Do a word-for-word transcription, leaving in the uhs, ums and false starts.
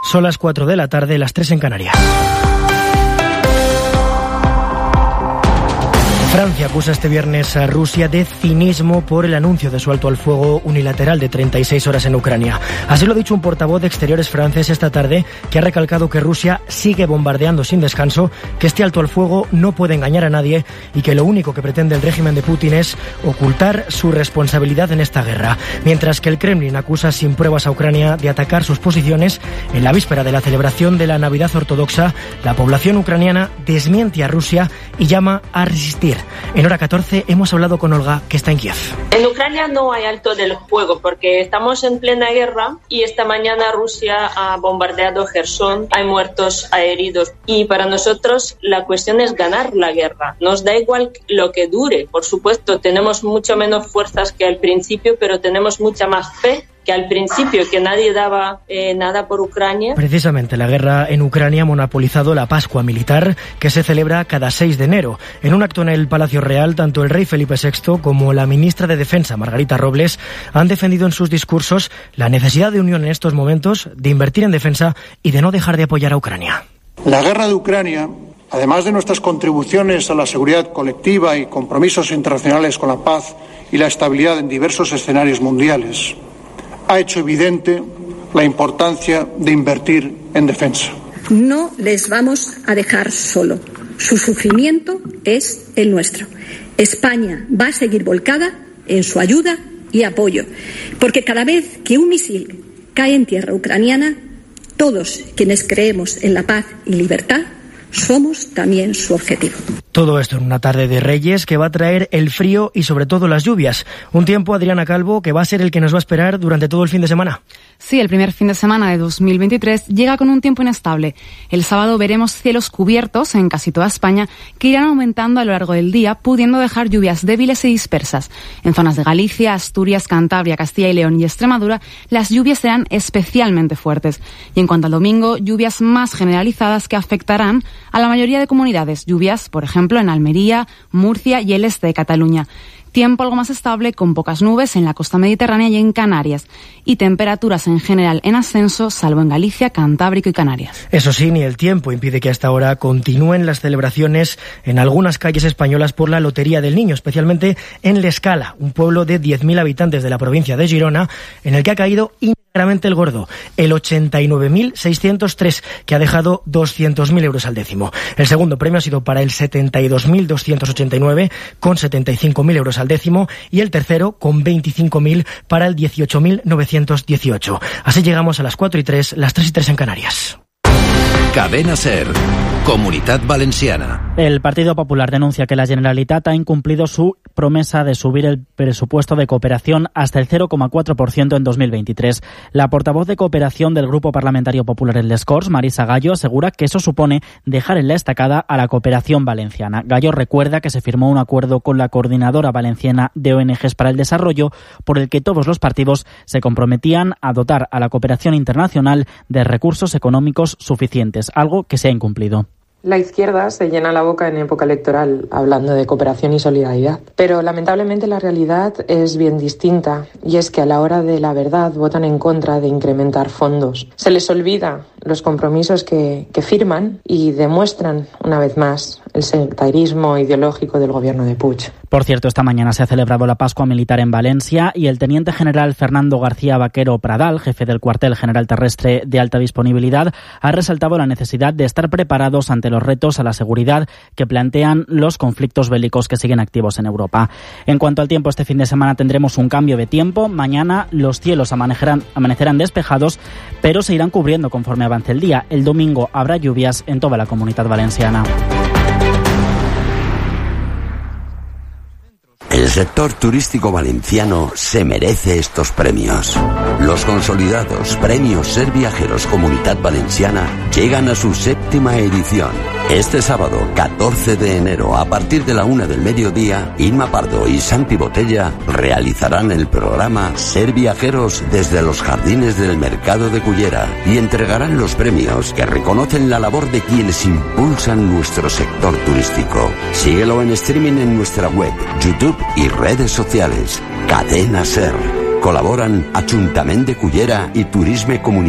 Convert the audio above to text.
Son las cuatro de la tarde, las tres en Canarias. Francia acusa este viernes a Rusia de cinismo por el anuncio de su alto al fuego unilateral de treinta y seis horas en Ucrania. Así lo ha dicho un portavoz de Exteriores francés esta tarde, que ha recalcado que Rusia sigue bombardeando sin descanso, que este alto al fuego no puede engañar a nadie y que lo único que pretende el régimen de Putin es ocultar su responsabilidad en esta guerra. Mientras que el Kremlin acusa sin pruebas a Ucrania de atacar sus posiciones, en la víspera de la celebración de la Navidad ortodoxa, la población ucraniana desmiente a Rusia y llama a resistir. En Hora catorce hemos hablado con Olga, que está en Kiev. En Ucrania no hay alto del fuego porque estamos en plena guerra y esta mañana Rusia ha bombardeado Gerson, hay muertos, hay heridos y para nosotros la cuestión es ganar la guerra. Nos da igual lo que dure, por supuesto tenemos mucho menos fuerzas que al principio, pero tenemos mucha más fe que al principio, que nadie daba eh, nada por Ucrania. Precisamente la guerra en Ucrania ha monopolizado la Pascua militar, que se celebra cada seis de enero. En un acto en el Palacio Real, tanto el rey Felipe sexto como la ministra de Defensa, Margarita Robles, han defendido en sus discursos la necesidad de unión en estos momentos, de invertir en defensa y de no dejar de apoyar a Ucrania. La guerra de Ucrania, además de nuestras contribuciones a la seguridad colectiva y compromisos internacionales con la paz y la estabilidad en diversos escenarios mundiales, ha hecho evidente la importancia de invertir en defensa. No les vamos a dejar solo. Su sufrimiento es el nuestro. España va a seguir volcada en su ayuda y apoyo, porque cada vez que un misil cae en tierra ucraniana, todos quienes creemos en la paz y libertad somos también su objetivo. Todo esto en una tarde de Reyes que va a traer el frío y sobre todo las lluvias. Un tiempo, Adriana Calvo, que va a ser el que nos va a esperar durante todo el fin de semana. Sí, el primer fin de semana de dos mil veintitrés llega con un tiempo inestable. El sábado veremos cielos cubiertos en casi toda España que irán aumentando a lo largo del día, pudiendo dejar lluvias débiles y dispersas. En zonas de Galicia, Asturias, Cantabria, Castilla y León y Extremadura, las lluvias serán especialmente fuertes. Y en cuanto al domingo, lluvias más generalizadas que afectarán a la mayoría de comunidades. Lluvias, por ejemplo, en Almería, Murcia y el este de Cataluña. Tiempo algo más estable, con pocas nubes en la costa mediterránea y en Canarias. Y temperaturas en general en ascenso, salvo en Galicia, Cantábrico y Canarias. Eso sí, ni el tiempo impide que hasta ahora continúen las celebraciones en algunas calles españolas por la Lotería del Niño, especialmente en L'Escala, un pueblo de diez mil habitantes de la provincia de Girona, en el que ha caído íntegramente el gordo, el ochenta y nueve mil seiscientos tres, que ha dejado doscientos mil euros al décimo. El segundo premio ha sido para el setenta y dos mil doscientos ochenta y nueve, con setenta y cinco mil euros al décimo, y el tercero con veinticinco mil para el dieciocho mil novecientos dieciocho. Así llegamos a las cuatro y tres, las tres y tres en Canarias. Cadena SER, Comunitat Valenciana. El Partido Popular denuncia que la Generalitat ha incumplido su promesa de subir el presupuesto de cooperación hasta el cero coma cuatro por ciento en dos mil veintitrés. La portavoz de cooperación del Grupo Parlamentario Popular en Les Corts, Marisa Gallo, asegura que eso supone dejar en la estacada a la cooperación valenciana. Gallo recuerda que se firmó un acuerdo con la Coordinadora Valenciana de O N Ges para el Desarrollo, por el que todos los partidos se comprometían a dotar a la cooperación internacional de recursos económicos suficientes, algo que se ha incumplido. La izquierda se llena la boca en época electoral hablando de cooperación y solidaridad, pero lamentablemente la realidad es bien distinta, y es que a la hora de la verdad votan en contra de incrementar fondos. Se les olvida los compromisos que, que firman y demuestran una vez más el sectarismo ideológico del gobierno de Puig. Por cierto, esta mañana se ha celebrado la Pascua Militar en Valencia y el teniente general Fernando García Vaquero Pradal, jefe del cuartel general terrestre de alta disponibilidad, ha resaltado la necesidad de estar preparados ante los retos a la seguridad que plantean los conflictos bélicos que siguen activos en Europa. En cuanto al tiempo, este fin de semana tendremos un cambio de tiempo. Mañana los cielos amanecerán, amanecerán despejados, pero se irán cubriendo conforme avance el día. El domingo habrá lluvias en toda la Comunidad Valenciana. El sector turístico valenciano se merece estos premios. Los consolidados Premios Ser Viajeros Comunitat Valenciana llegan a su séptima edición. Este sábado, catorce de enero, a partir de la una del mediodía, Inma Pardo y Santi Botella realizarán el programa Ser Viajeros desde los jardines del Mercado de Cullera y entregarán los premios que reconocen la labor de quienes impulsan nuestro sector turístico. Síguelo en streaming en nuestra web, YouTube y redes sociales. Cadena SER. Colaboran Ajuntament de Cullera y Turisme Comunitari.